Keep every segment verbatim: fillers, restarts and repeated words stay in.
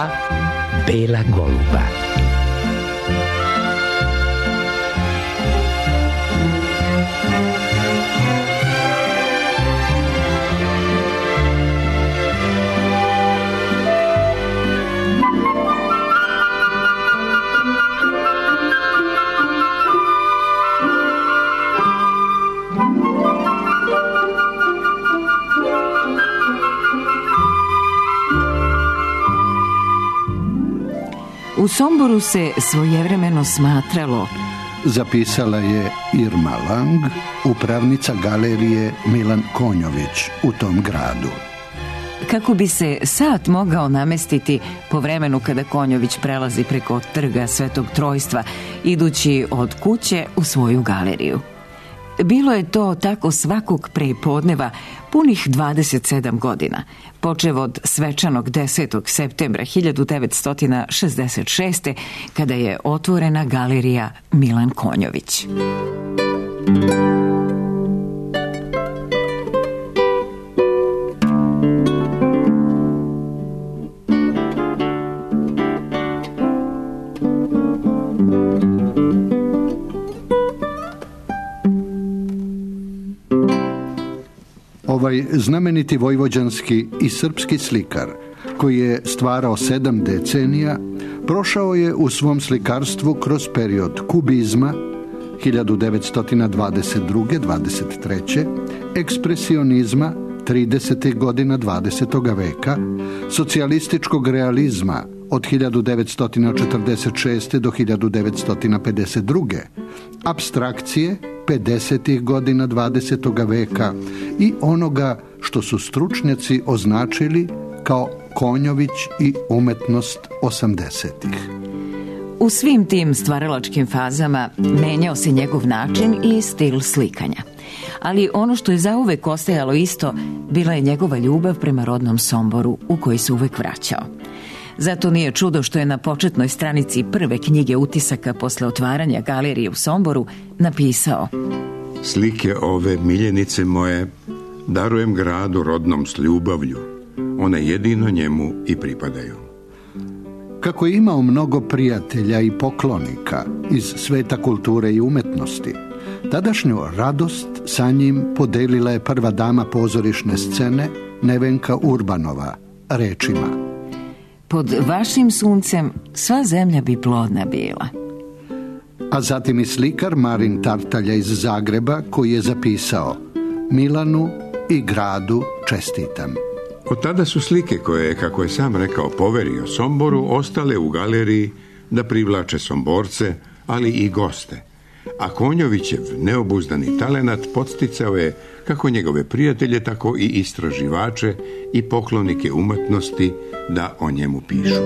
Dva bela goluba. U Somboru se svojevremeno smatralo, zapisala je Irma Lang, upravnica galerije Milan Konjović u tom gradu, kako bi se sat mogao namestiti po vremenu kada Konjović prelazi preko trga Svetog Trojstva, idući od kuće u svoju galeriju. Bilo je to tako svakog prepodneva punih dvadeset sedam godina, počev od svečanog desetog septembra hiljadu devetsto šezdeset šeste. kada je otvorena galerija Milan Konjović. Ovaj znameniti vojvođanski i srpski slikar, koji je stvarao sedam decenija, prošao je u svom slikarstvu kroz period kubizma hiljadu devetsto dvadeset druge do dvadeset treće, ekspresionizma tridesetih godina dvadesetog veka, socijalističkog realizma od hiljadu devetsto četrdeset šeste do hiljadu devetsto pedeset druge, apstrakcije pedesetih godina dvadesetog veka i onoga što su stručnjaci označili kao Konjović i umetnost osamdesetih. U svim tim stvaralačkim fazama menjao se njegov način i stil slikanja. Ali ono što je zauvek ostajalo isto, bila je njegova ljubav prema rodnom Somboru, u koji se uvek vraćao. Zato nije čudo što je na početnoj stranici prve knjige utisaka posle otvaranja galerije u Somboru napisao: slike ove miljenice moje darujem gradu rodnom s ljubavlju, one jedino njemu i pripadaju. Kako je imao mnogo prijatelja i poklonika iz sveta kulture i umetnosti, tadašnju radost sa njim podelila je prva dama pozorišne scene Nevenka Urbanova rečima: pod vašim suncem sva zemlja bi plodna bila. A zatim i slikar Marin Tartalja iz Zagreba, koji je zapisao: Milanu i gradu čestitam. Od tada su slike koje je, kako je sam rekao, poverio Somboru, ostale u galeriji da privlače Somborce, ali i goste. A Konjovićev neobuzdani talenat podsticao je kako njegove prijatelje, tako i istraživače i poklonike umetnosti da o njemu pišu.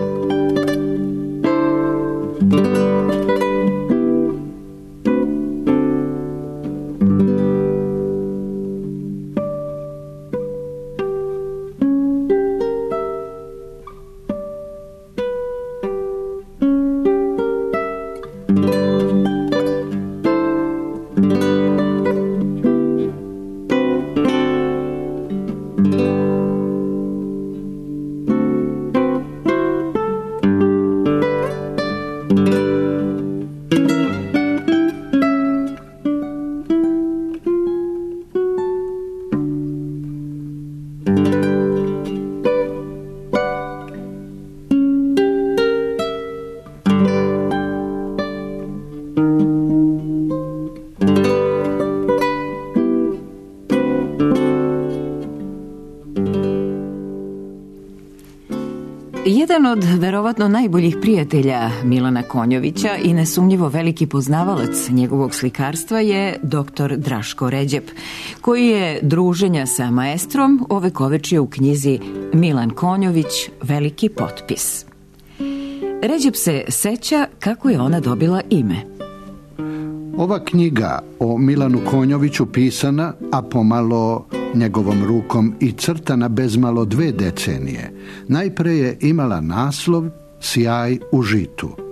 Jedan od verovatno najboljih prijatelja Milana Konjovića i nesumnjivo veliki poznavalac njegovog slikarstva je doktor Draško Ređep, koji je druženja sa maestrom ovekovečio u knjizi Milan Konjović, veliki potpis. Ređep se seća kako je ona dobila ime. Ova knjiga o Milanu Konjoviću pisana, a pomalo njegovom rukom i crtana bezmalo dve decenije, najpre je imala naslov Sjaj u žitu.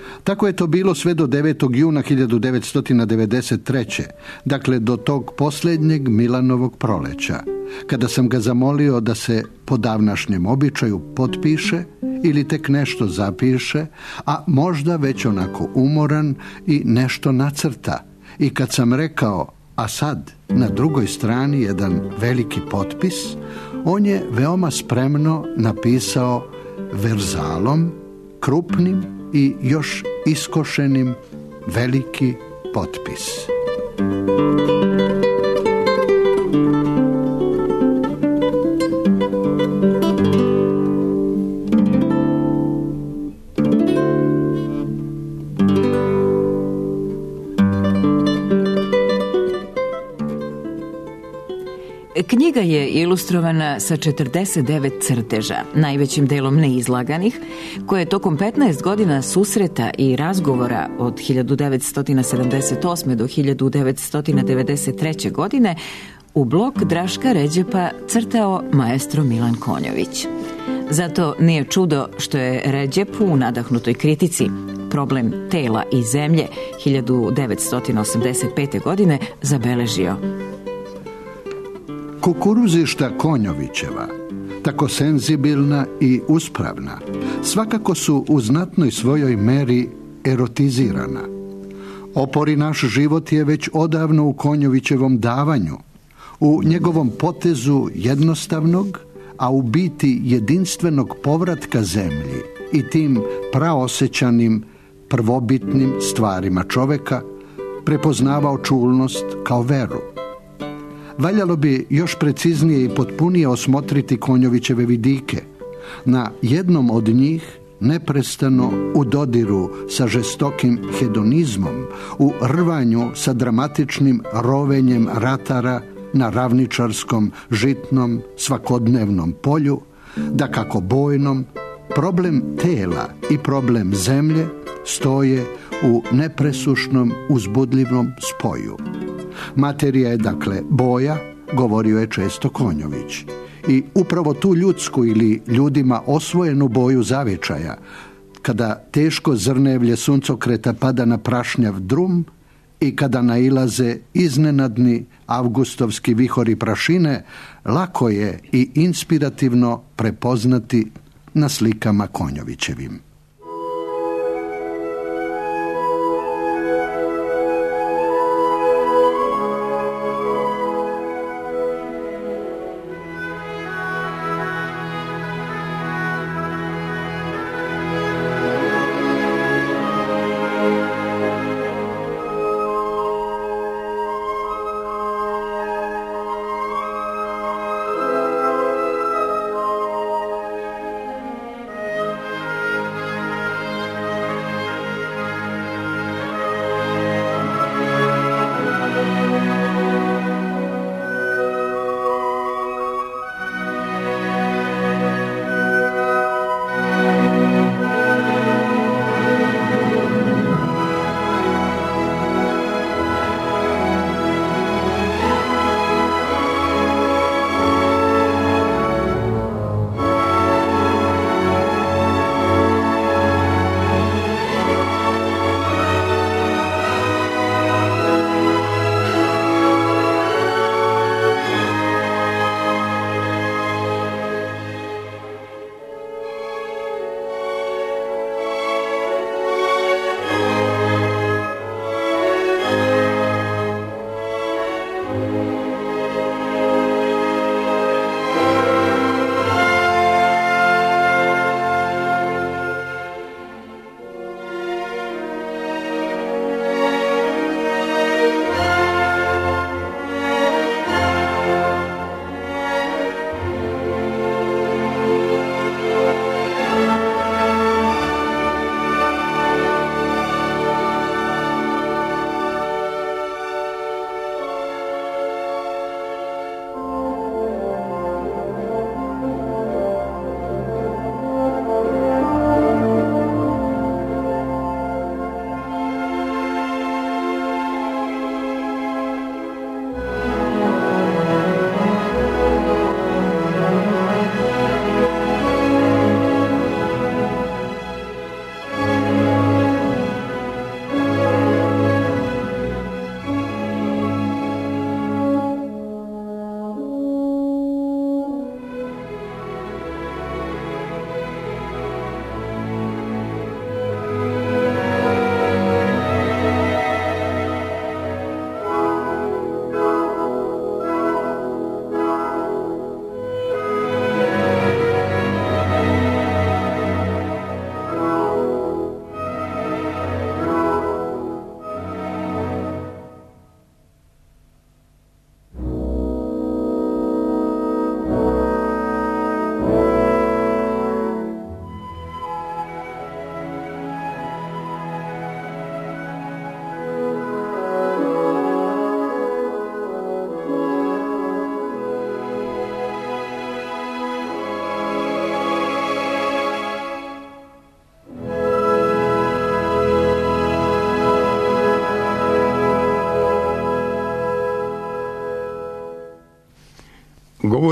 Tako je to bilo sve do devetog juna hiljadu devetsto devedeset treće. Dakle do tog posljednjeg Milanovog proleća, kada sam ga zamolio da se po davnašnjem običaju potpiše ili tek nešto zapiše, a možda već onako umoran i nešto nacrta. I kad sam rekao, a sad na drugoj strani jedan veliki potpis, on je veoma spremno napisao verzalom, krupnim i još iskošenim veliki potpis. Knjiga je ilustrovana sa četrdeset devet crteža, najvećim delom neizlaganih, koje je tokom petnaest godina susreta i razgovora od hiljadu devetsto sedamdeset osme do hiljadu devetsto devedeset treće. godine u blok Draška Ređepa crtao maestro Milan Konjović. Zato nije čudo što je Ređep u nadahnutoj kritici Problem tela i zemlje hiljadu devetsto osamdeset pete. godine zabeležio: kukuruzišta Konjovićeva, tako senzibilna i uspravna, svakako su u znatnoj svojoj meri erotizirana. Opori naš život je već odavno u Konjovićevom davanju, u njegovom potezu jednostavnog, a u biti jedinstvenog povratka zemlji i tim praosećanim, prvobitnim stvarima čoveka prepoznavao čulnost kao veru. Valjalo bi još preciznije i potpunije osmotriti Konjovićeve vidike. Na jednom od njih, neprestano u dodiru sa žestokim hedonizmom, u rvanju sa dramatičnim rovenjem ratara na ravničarskom, žitnom, svakodnevnom polju, da kako bojnom, problem tela i problem zemlje stoje u nepresušnom uzbudljivom spoju. Materija je dakle boja, govorio je često Konjović. I upravo tu ljudsku ili ljudima osvojenu boju zavičaja, kada teško zrnevlje suncokreta pada na prašnjav drum i kada nailaze iznenadni avgustovski vihori prašine, lako je i inspirativno prepoznati na slikama Konjovićevim.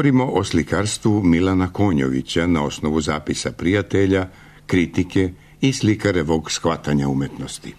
Govorimo o slikarstvu Milana Konjovića na osnovu zapisa prijatelja, kritike i slikarevog shvatanja umetnosti.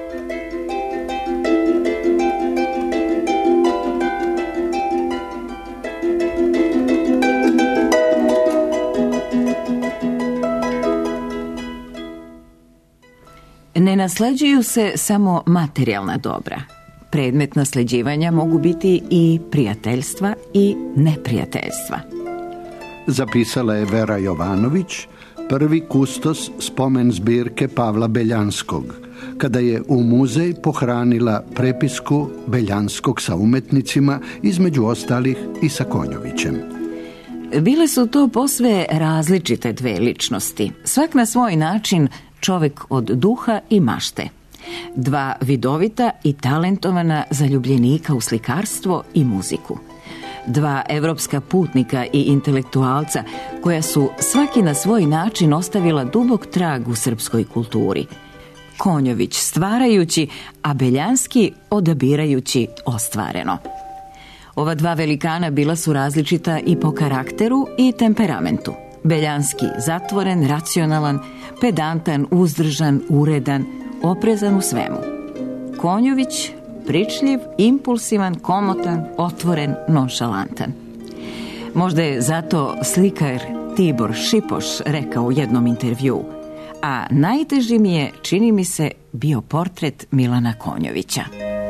Ne nasleđuju se samo materijalna dobra. Predmet nasleđivanja mogu biti i prijateljstva i neprijateljstva. Zapisala je Vera Jovanović, prvi kustos spomen zbirke Pavla Beljanskog, kada je u muzej pohranila prepisku Beljanskog sa umetnicima, između ostalih i sa Konjovićem. Bile su to posve različite dve ličnosti, svak na svoj način čovek od duha i mašte. Dva vidovita i talentovana zaljubljenika u slikarstvo i muziku. Dva evropska putnika i intelektualca koja su svaki na svoj način ostavila dubok trag u srpskoj kulturi. Konjović stvarajući, a Beljanski odabirajući ostvareno. Ova dva velikana bila su različita i po karakteru i temperamentu. Beljanski zatvoren, racionalan, pedantan, uzdržan, uredan, oprezan u svemu. Konjović pričljiv, impulsivan, komotan, otvoren, nonšalantan. Možda je zato slikar Tibor Šipoš rekao u jednom intervjuu: a najteži mi je, čini mi se, bio portret Milana Konjovića.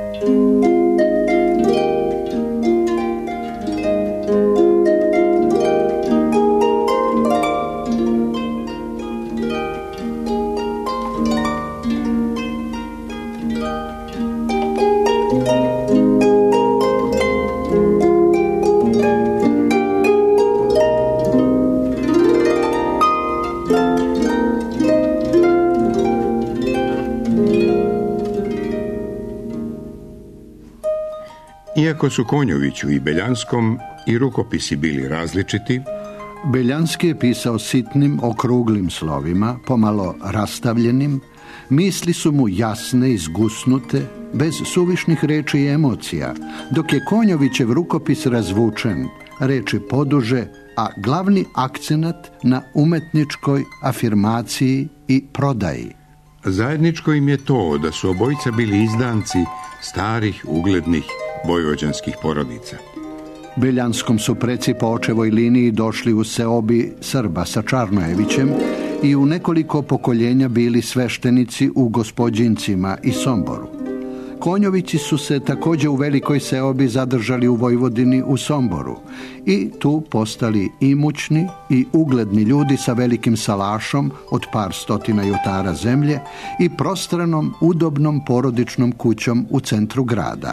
Iako su Konjoviću i Beljanskom i rukopisi bili različiti, Beljanski je pisao sitnim, okruglim slovima, pomalo rastavljenim, misli su mu jasne, izgusnute, bez suvišnih reči i emocija, dok je Konjovićev rukopis razvučen, reči poduže, a glavni akcenat na umetničkoj afirmaciji i prodaji. zajedničko im je to da su obojica bili izdanci starih, uglednih vojvođanskih porodica. Beljanskom su preci po očevoj liniji došli u seobi Srba sa Čarnojevićem i u nekoliko pokoljenja bili sveštenici u Gospođincima i Somboru. Konjovići su se također u velikoj seobi zadržali u Vojvodini u Somboru i tu postali imućni i ugledni ljudi sa velikim salašom od par stotina jutara zemlje i prostranom, udobnom porodičnom kućom u centru grada.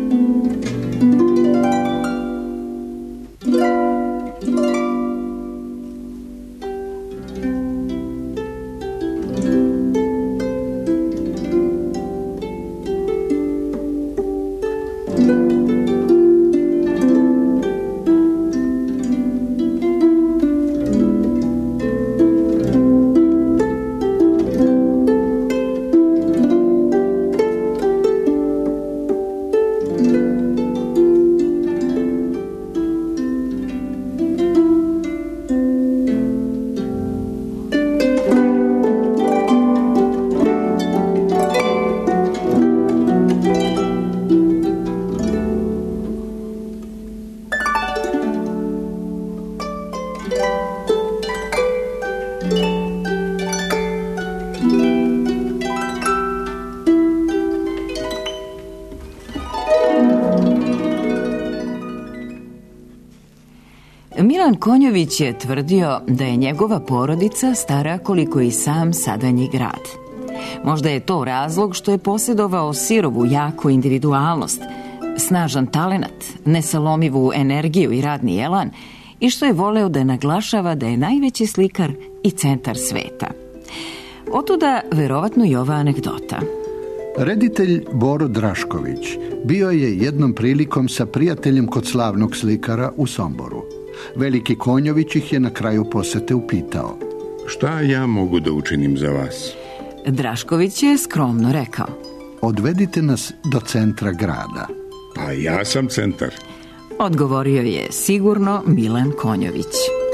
Milan Konjović je tvrdio da je njegova porodica stara koliko i sam sadanji grad. Možda je to razlog što je posjedovao sirovu, jaku individualnost, snažan talenat, nesalomivu energiju i radni elan i što je voleo da naglašava da je najveći slikar i centar sveta. Otuda verovatno i ova anegdota. Reditelj Boro Drašković bio je jednom prilikom sa prijateljem kod slavnog slikara u Somboru. Veliki Konjović ih je na kraju posete upitao: šta ja mogu da učinim za vas? Drašković je skromno rekao: odvedite nas do centra grada. Pa ja sam centar. Odgovorio je sigurno Milan Konjović.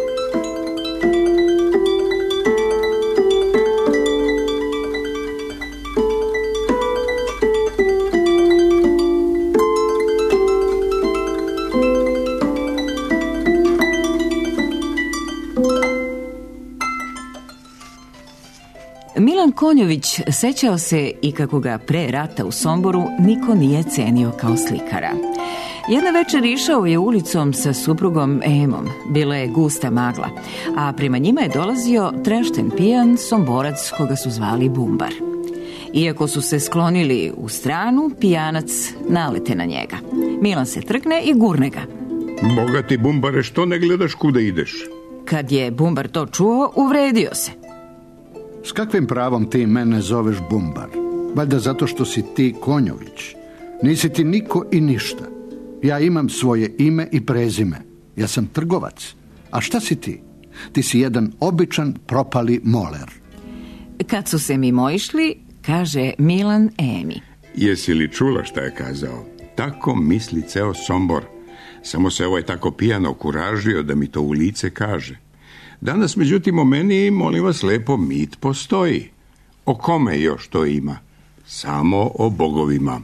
Milan Konjović sećao se i kako ga pre rata u Somboru niko nije cenio kao slikara. Jedna večer išao je ulicom sa suprugom Emom, bila je gusta magla, a prema njima je dolazio trešten pijan Somborac koga su zvali Bumbar. Iako su se sklonili u stranu, pijanac nalete na njega. Milan se trgne i gurne ga. Bogati Bumbare, što ne gledaš kuda ideš? Kad je Bumbar to čuo, uvredio se. S kakvim pravom ti mene zoveš Bumbar? Valjda zato što si ti Konjović. Nisi ti niko i ništa. Ja imam svoje ime i prezime. Ja sam trgovac. A šta si ti? Ti si jedan običan propali moler. Kad su se mimo išli, kaže Milan Emi. Jesi li čula šta je kazao? Tako misli ceo Sombor. Samo se ovaj tako pijano kuražio da mi to u lice kaže. Danas, međutim, o meni, molim vas lepo, mit postoji. O kome još to ima? Samo o bogovima.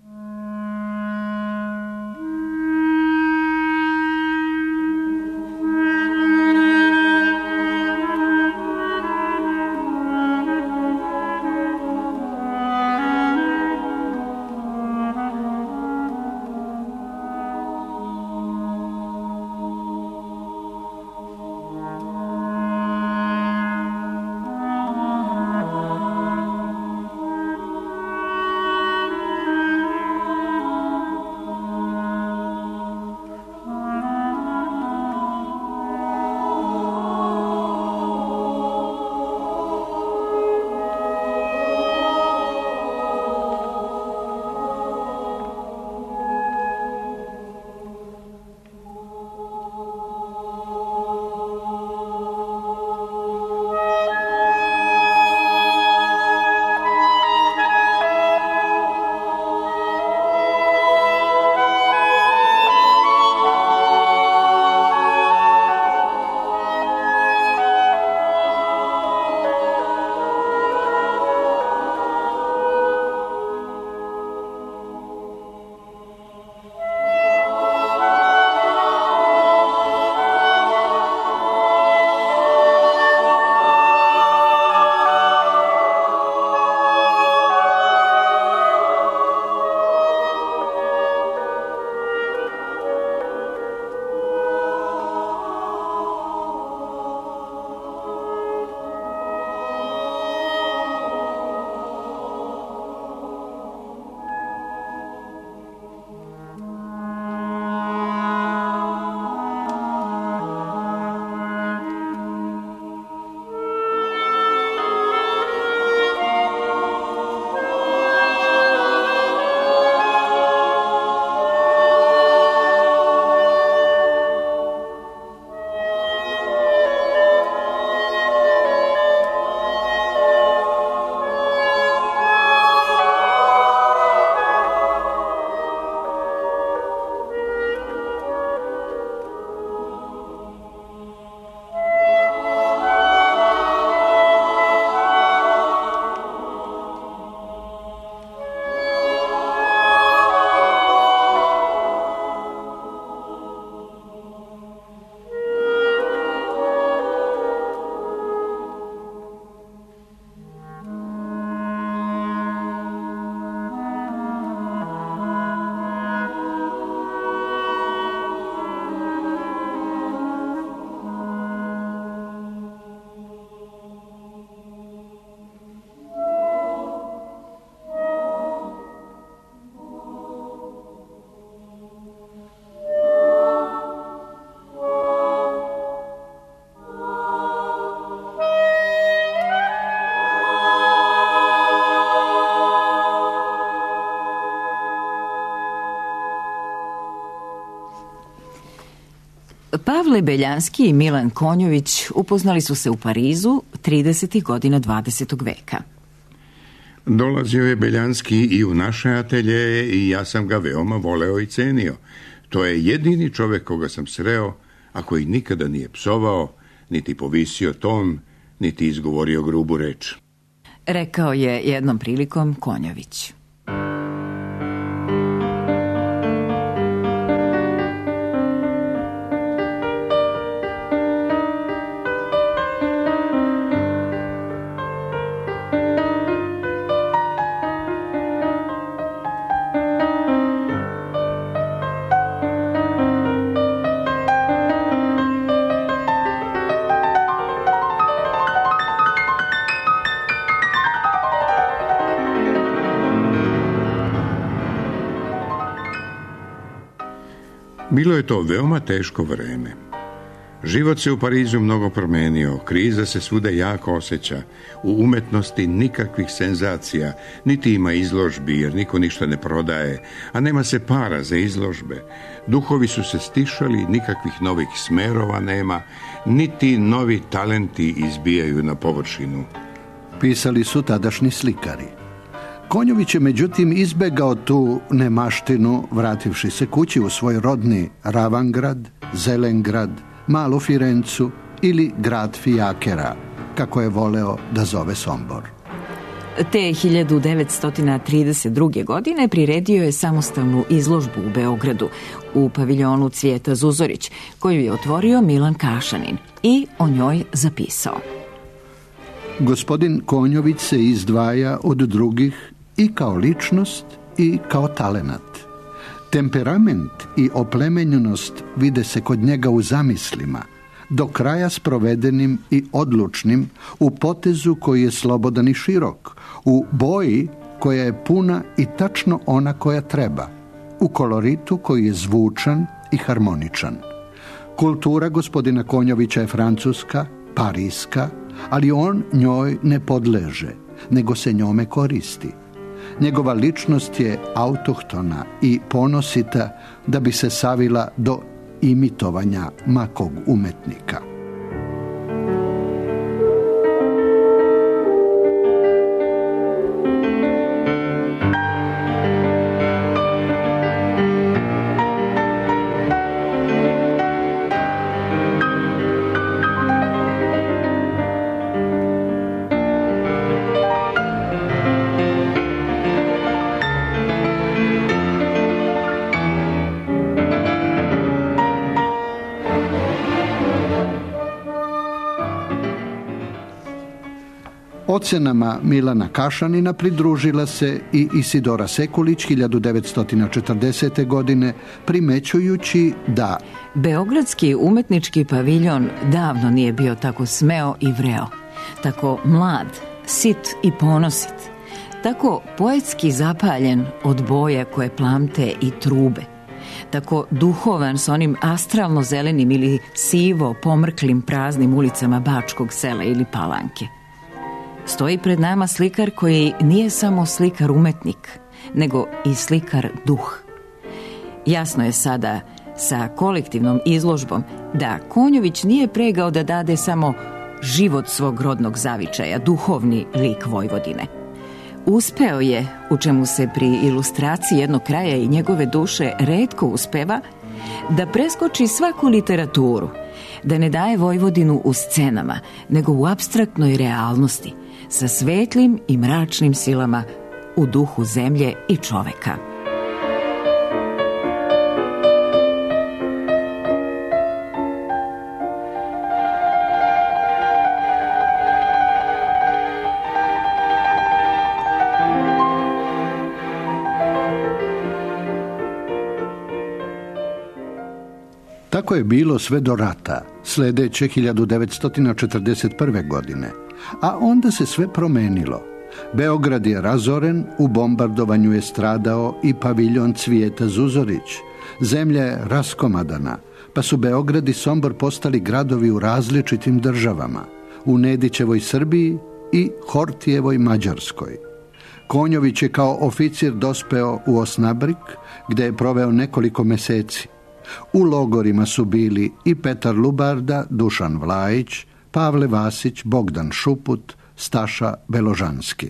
Pavle Beljanski i Milan Konjović upoznali su se u Parizu tridesetih godina dvadesetog veka. Dolazio je Beljanski i u naše ateljeje i ja sam ga veoma voleo i cenio. To je jedini čovjek koga sam sreo, a koji nikada nije psovao, niti povisio ton, niti izgovorio grubu reč. Rekao je jednom prilikom Konjović. Bilo je to veoma teško vreme. Život se u Parizu mnogo promenio, kriza se svuda jako osjeća, u umetnosti nikakvih senzacija, niti ima izložbi jer niko ništa ne prodaje, a nema se para za izložbe. Duhovi su se stišali, nikakvih novih smerova nema, niti novi talenti izbijaju na površinu. Pisali su tadašnji slikari. Konjović je međutim izbegao tu nemaštinu, vrativši se kući u svoj rodni Ravangrad, Zelengrad, Malu Firencu ili grad fijakera, kako je voleo da zove Sombor. Te hiljadu devetsto trideset druge. godine priredio je samostalnu izložbu u Beogradu u paviljonu Cvijeta Zuzorić, koju je otvorio Milan Kašanin i o njoj zapisao. Gospodin Konjović se izdvaja od drugih i kao ličnost i kao talenat. Temperament i oplemenjenost vide se kod njega u zamislima, do kraja sprovedenim i odlučnim, u potezu koji je slobodan i širok, u boji koja je puna i tačno ona koja treba, u koloritu koji je zvučan i harmoničan. Kultura gospodina Konjovića je francuska, parijska, ali on njoj ne podleže, nego se njome koristi. Njegova ličnost je autohtona i ponosita da bi se savila do imitovanja makog umetnika. Ocjenama Milana Kašanina pridružila se i Isidora Sekulić hiljadu devetsto četrdesete. godine, primećujući da Beogradski umetnički paviljon davno nije bio tako smeo i vreo, tako mlad, sit i ponosit, tako poetski zapaljen od boja koje plamte i trube, tako duhovan s onim astralno zelenim ili sivo pomrklim praznim ulicama Bačkog sela ili Palanke. Stoji pred nama slikar koji nije samo slikar umetnik, nego i slikar duh. Jasno je sada sa kolektivnom izložbom da Konjović nije pregao da dade samo život svog rodnog zavičaja, duhovni lik Vojvodine. Uspeo je, u čemu se pri ilustraciji jednog kraja i njegove duše retko uspeva, da preskoči svaku literaturu, da ne daje Vojvodinu u scenama, nego u apstraktnoj realnosti, sa svetlim i mračnim silama u duhu zemlje i čoveka. Tako je bilo sve do rata, sljedeće hiljadu devetsto četrdeset prve. godine, a onda se sve promenilo. Beograd je razoren, u bombardovanju je stradao i paviljon Cvijeta Zuzorić. Zemlja je raskomadana, pa su Beograd i Sombor postali gradovi u različitim državama, u Nedićevoj Srbiji i Hortijevoj Mađarskoj. Konjović je kao oficir dospeo u Osnabrik, gdje je proveo nekoliko meseci. U logorima su bili i Petar Lubarda, Dušan Vlajić, Pavle Vasić, Bogdan Šuput, Staša Beložanski.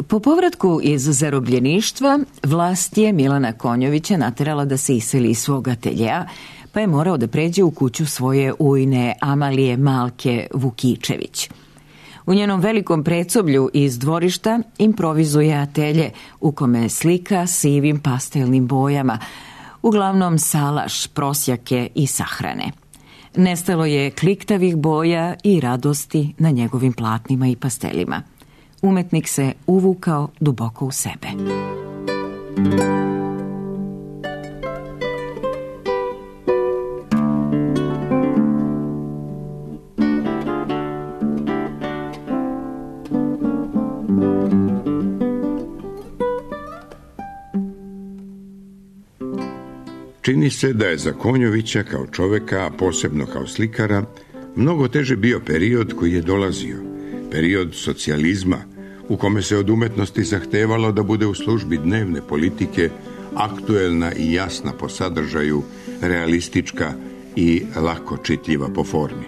Po povratku iz zarobljeništva, vlast je Milana Konjovića naterala da se iseli iz svog ateljea, pa je morao da pređe u kuću svoje ujne Amalije Malke Vukičević. U njenom velikom predsoblju iz dvorišta improvizuje atelje u kome slika sivim pastelnim bojama, uglavnom salaš, prosjake i sahrane. Nestalo je kliktavih boja i radosti na njegovim platnima i pastelima. Umetnik se uvukao duboko u sebe. Čini se da je za Konjovića kao čoveka, a posebno kao slikara, mnogo teže bio period koji je dolazio, period socijalizma, u kome se od umetnosti zahtevalo da bude u službi dnevne politike, aktuelna i jasna po sadržaju, realistička i lako čitljiva po formi.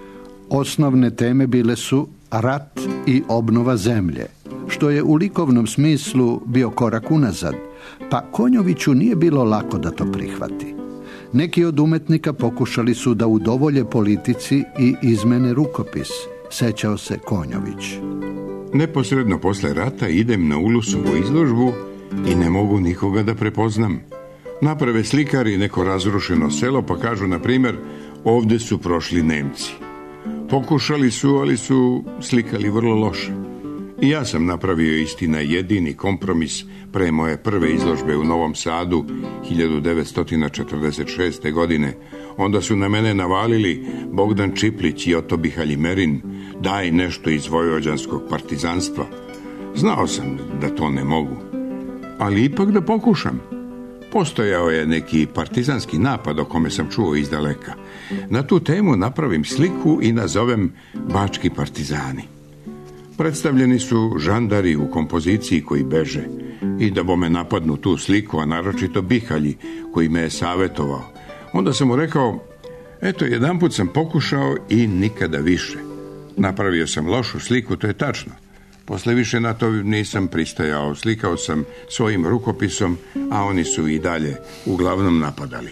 Osnovne teme bile su rat i obnova zemlje, što je u likovnom smislu bio korak unazad, pa Konjoviću nije bilo lako da to prihvati. Neki od umetnika pokušali su da udovolje politici i izmene rukopis, sećao se Konjović. Neposredno posle rata idem na Ulusovu izložbu i ne mogu nikoga da prepoznam. Naprave slikari neko razrušeno selo pa kažu, na primjer, ovde su prošli Nemci. Pokušali su, ali su slikali vrlo loše. I ja sam napravio, istina, jedini kompromis pre moje prve izložbe u Novom Sadu hiljadu devetsto četrdeset šeste. godine. Onda su na mene navalili Bogdan Čiplić i Oto Bihaljimerin, daj nešto iz vojvođanskog partizanstva. Znao sam da to ne mogu, ali ipak da pokušam. Postojao je neki partizanski napad o kome sam čuo izdaleka. Na tu temu napravim sliku i nazovem Bački partizani. Predstavljeni su žandari u kompoziciji koji beže i da bome napadnu tu sliku, a naročito Bihalji koji me je savjetovao. Onda sam mu rekao, eto, jedanput sam pokušao i nikada više. Napravio sam lošu sliku, to je tačno. Posle više na to nisam pristajao, slikao sam svojim rukopisom, a oni su i dalje uglavnom napadali.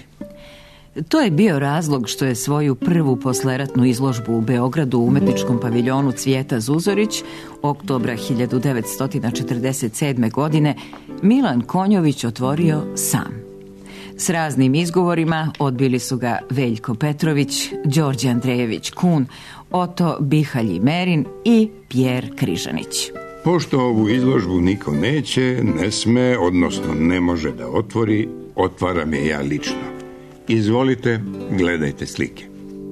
To je bio razlog što je svoju prvu posleratnu izložbu u Beogradu u umetničkom paviljonu Cvijeta Zuzorić oktobra hiljadu devetsto četrdeset sedme. godine Milan Konjović otvorio sam. S raznim izgovorima odbili su ga Veljko Petrović, Đorđe Andrejević Kun, Oto Bihaljimerin i Pjer Križanić. Pošto ovu izložbu niko neće, ne sme, odnosno ne može da otvori, otvaram je ja lično. Izvolite, gledajte slike.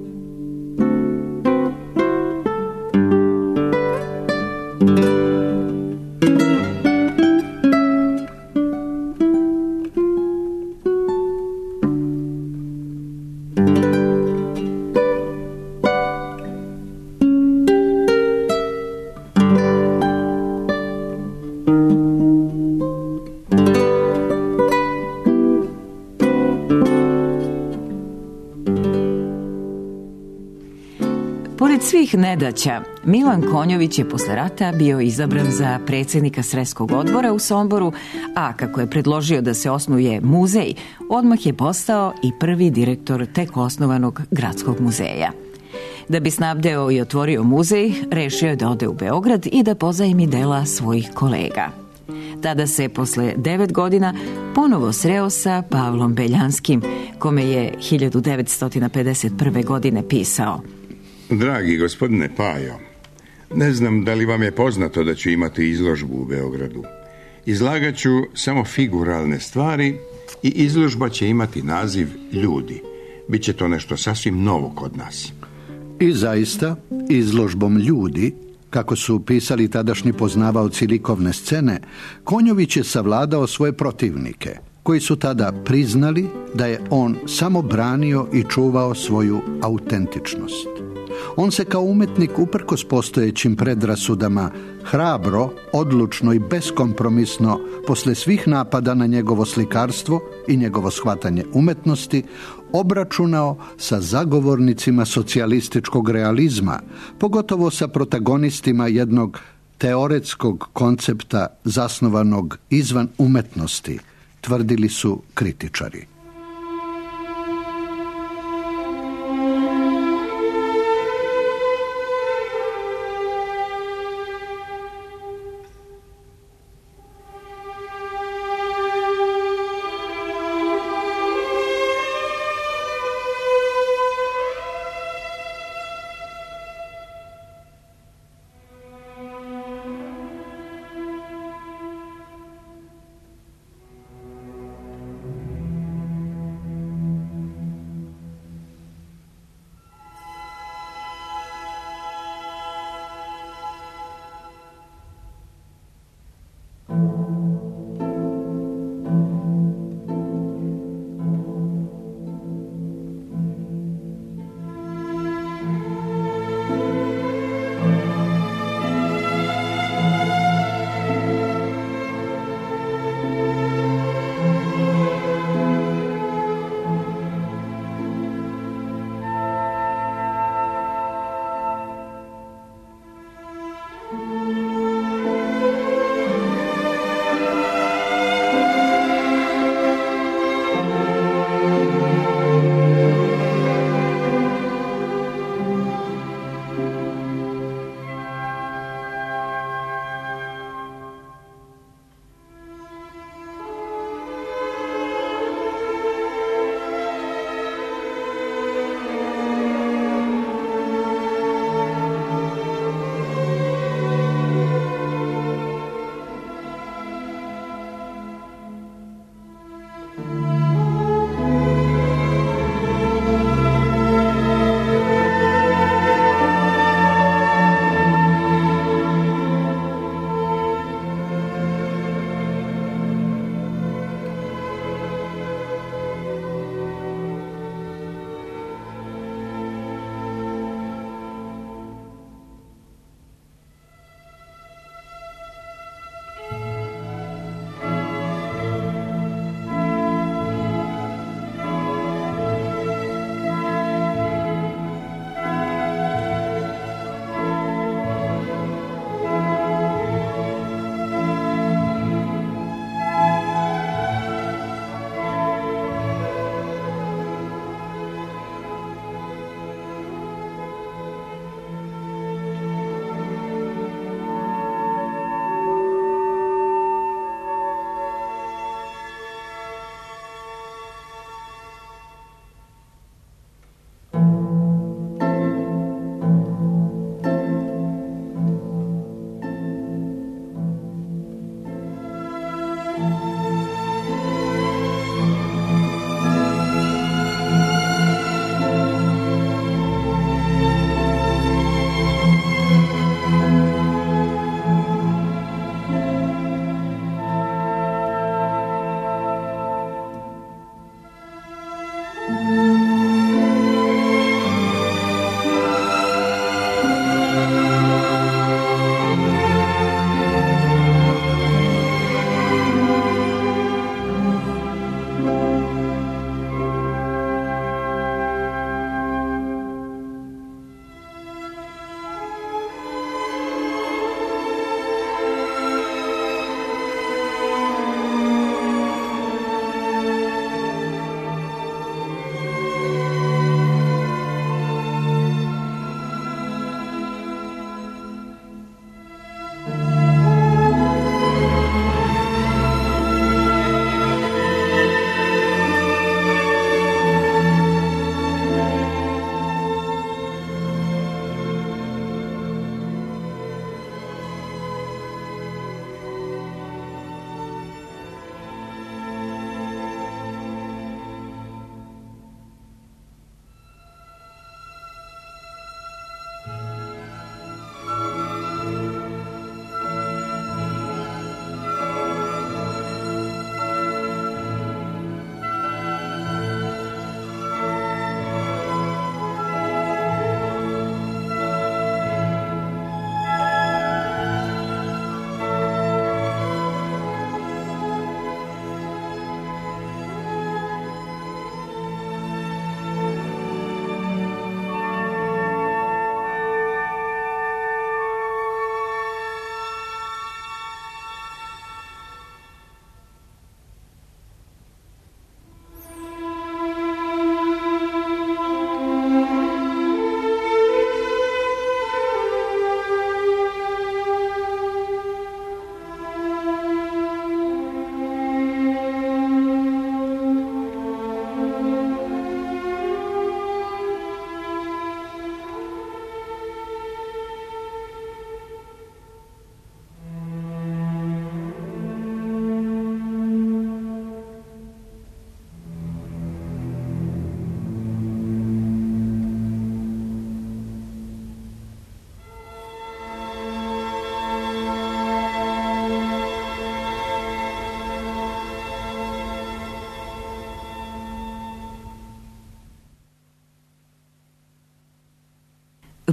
Pored svih nedaća, Milan Konjović je posle rata bio izabran za predsjednika Sreskog odbora u Somboru, a kako je predložio da se osnuje muzej, odmah je postao i prvi direktor tek osnovanog gradskog muzeja. Da bi snabdeo i otvorio muzej, rešio je da ode u Beograd i da pozajmi dela svojih kolega. Tada se posle devet godina ponovo sreo sa Pavlom Beljanskim, kome je hiljadu devetsto pedeset prve. godine pisao: Dragi gospodine Pajo, ne znam da li vam je poznato da ću imati izložbu u Beogradu. Izlagat ću samo figuralne stvari i izložba će imati naziv Ljudi. Biće to nešto sasvim novo kod nas. I zaista, izložbom Ljudi, kako su pisali tadašnji poznavaoci likovne scene, Konjović je savladao svoje protivnike, koji su tada priznali da je on samo branio i čuvao svoju autentičnost. On se kao umetnik, uprkos postojećim predrasudama, hrabro, odlučno i beskompromisno, posle svih napada na njegovo slikarstvo i njegovo shvatanje umetnosti, obračunao sa zagovornicima socijalističkog realizma, pogotovo sa protagonistima jednog teoretskog koncepta zasnovanog izvan umetnosti, tvrdili su kritičari.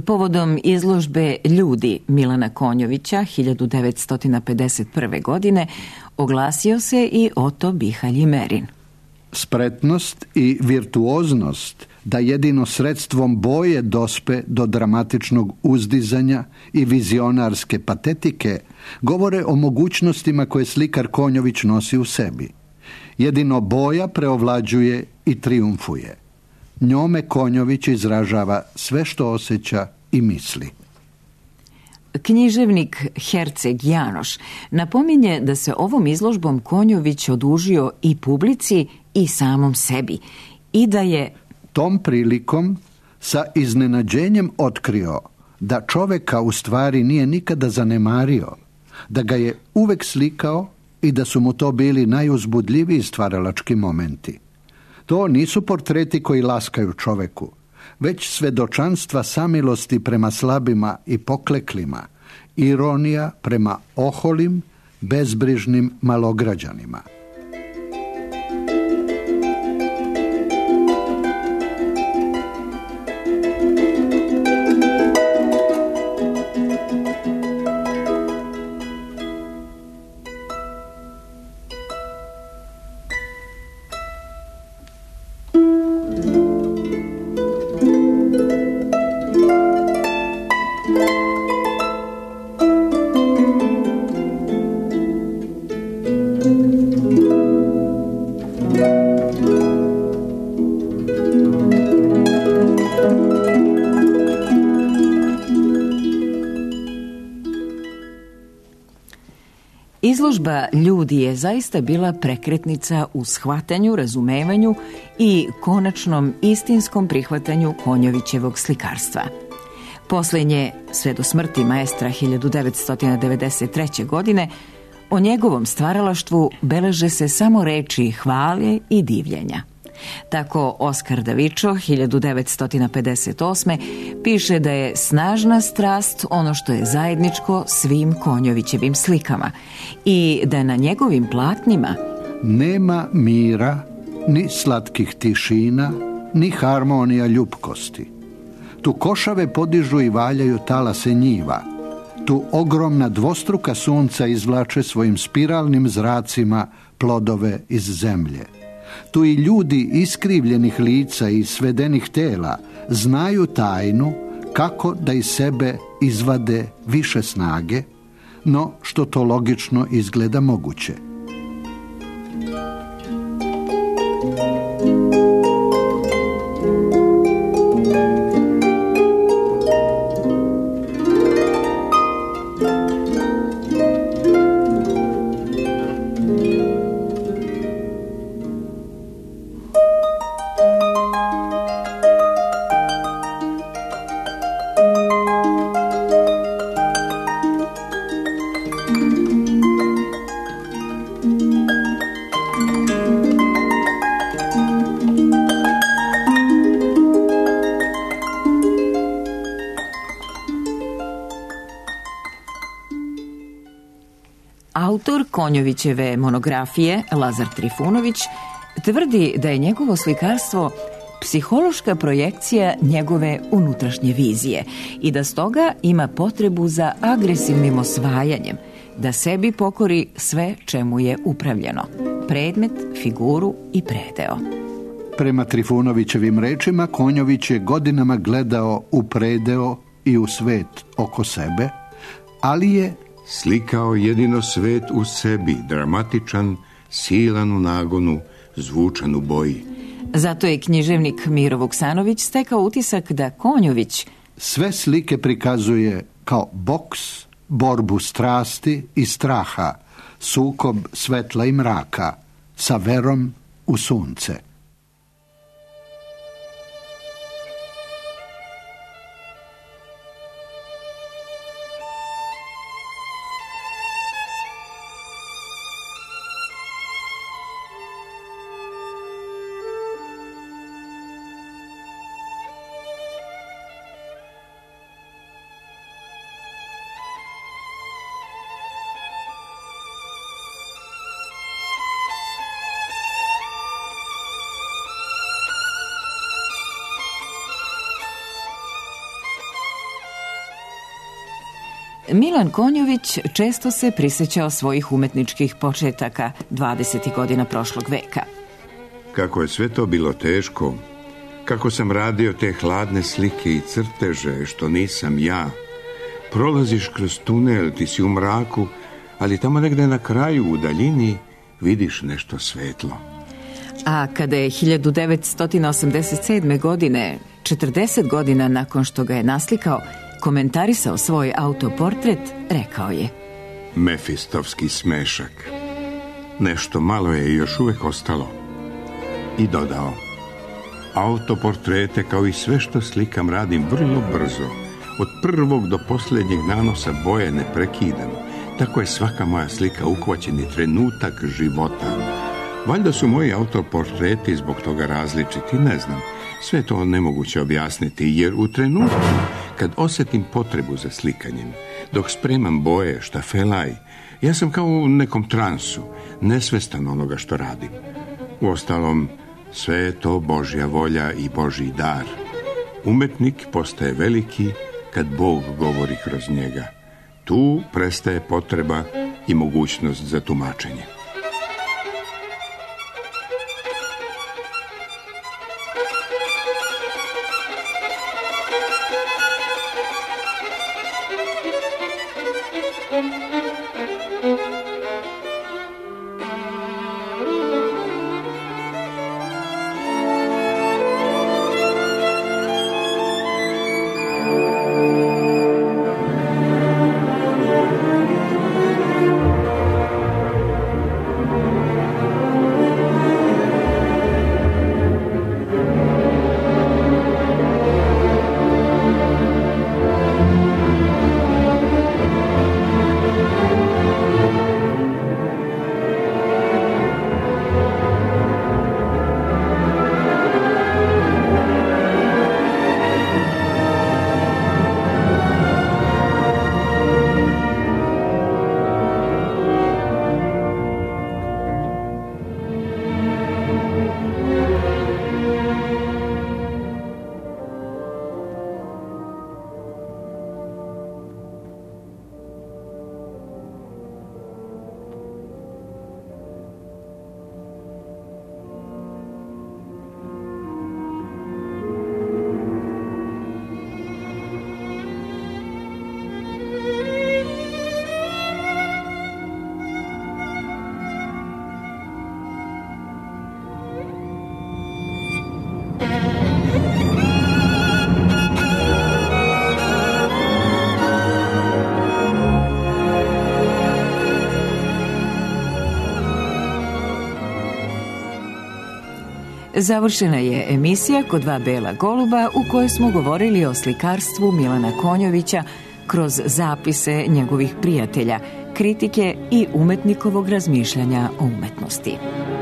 Povodom izložbe Ljudi Milana Konjovića hiljadu devetsto pedeset prve. godine oglasio se i Oto Bihalj Merin. Spretnost i virtuoznost da jedino sredstvom boje dospe do dramatičnog uzdizanja i vizionarske patetike govore o mogućnostima koje slikar Konjović nosi u sebi. Jedino boja preovlađuje i triumfuje. Njome Konjović izražava sve što osjeća i misli. Književnik Herceg Janoš napominje da se ovom izložbom Konjović odužio i publici i samom sebi i da je tom prilikom sa iznenađenjem otkrio da čoveka u stvari nije nikada zanemario, da ga je uvek slikao i da su mu to bili najuzbudljiviji stvaralački momenti. To nisu portreti koji laskaju čoveku, već svedočanstva samilosti prema slabima i pokleklima, ironija prema oholim, bezbrižnim malograđanima. Izložba Ljudi je zaista bila prekretnica u shvatanju, razumevanju i konačnom istinskom prihvatanju Konjovićevog slikarstva. Posljednje, sve do smrti maestra hiljadu devetsto devedeset treće. godine, o njegovom stvaralaštvu beleže se samo reči hvale i divljenja. Tako Oskar Davičo hiljadu devetsto pedeset osme. piše da je snažna strast ono što je zajedničko svim Konjovićevim slikama i da na njegovim platnima nema mira, ni slatkih tišina, ni harmonija ljupkosti. Tu košave podižu i valjaju talase njiva. Tu ogromna dvostruka sunca izvlače svojim spiralnim zracima plodove iz zemlje. Tu i ljudi iskrivljenih lica i svedenih tela znaju tajnu kako da iz sebe izvade više snage, no što to logično izgleda moguće. Autor Konjovićeve monografije, Lazar Trifunović, tvrdi da je njegovo slikarstvo psihološka projekcija njegove unutrašnje vizije i da stoga ima potrebu za agresivnim osvajanjem, da sebi pokori sve čemu je upravljeno, predmet, figuru i predeo. Prema Trifunovićevim rečima, Konjović je godinama gledao u predeo i u svet oko sebe, ali je slikao jedino svet u sebi, dramatičan, silan u nagonu, zvučan u boji. Zato je književnik Miro Vuksanović stekao utisak da Konjović sve slike prikazuje kao boks, borbu strasti i straha, sukob svetla i mraka, sa verom u sunce. Milan Konjović često se prisjećao svojih umetničkih početaka dvadesetih godina prošlog veka. Kako je sve to bilo teško, kako sam radio te hladne slike i crteže, što nisam ja. Prolaziš kroz tunel, ti si u mraku, ali tamo negde na kraju, u daljini, vidiš nešto svetlo. A kada je hiljadu devetsto osamdeset sedme. godine, četrdeset godina nakon što ga je naslikao, komentarisao svoj autoportret, rekao je: Mefistovski smešak. Nešto malo je još uvek ostalo. I dodao: autoportrete, kao i sve što slikam, radim vrlo brzo. Od prvog do posljednjeg nanosa boje ne prekidam. Tako je svaka moja slika uhvaćeni trenutak života. Valjda su moji autoportreti zbog toga različiti, ne znam. Sve to nemoguće objasniti, jer u trenutku kad osjetim potrebu za slikanjem, dok spremam boje, štafelaj, ja sam kao u nekom transu, nesvestan onoga što radim. Uostalom, sve je to Božja volja i Božji dar. Umetnik postaje veliki kad Bog govori kroz njega. Tu prestaje potreba i mogućnost za tumačenje. Završena je emisija Kod dva bela goluba, u kojoj smo govorili o slikarstvu Milana Konjovića kroz zapise njegovih prijatelja, kritike i umetnikovog razmišljanja o umetnosti.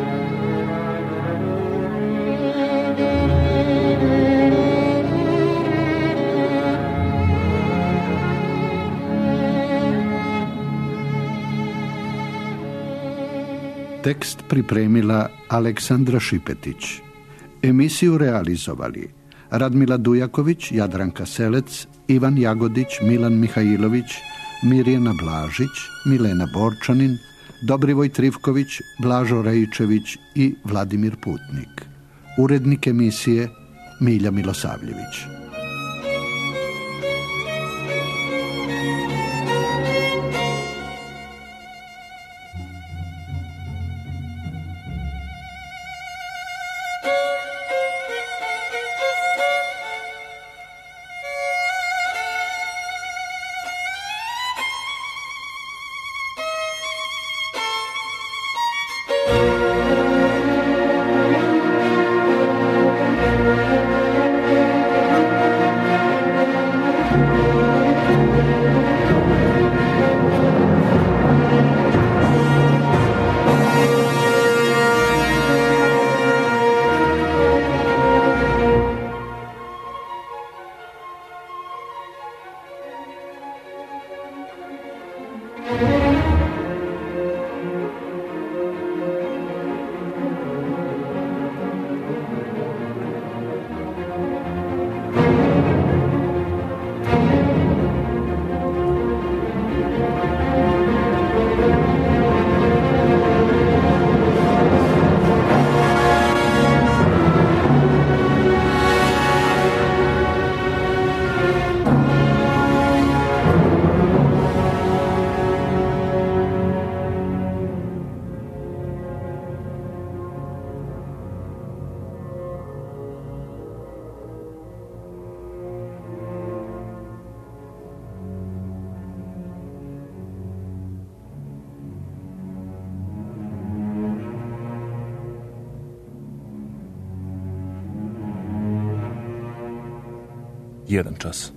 Tekst pripremila Aleksandra Šipetić. Emisiju realizovali Radmila Dujaković, Jadranka Selec, Ivan Jagodić, Milan Mihajlović, Mirjana Blažić, Milena Borčanin, Dobrivoj Trivković, Blažo Rejčević i Vladimir Putnik. Urednik emisije Milja Milosavljević. jedan čas.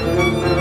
Hvala.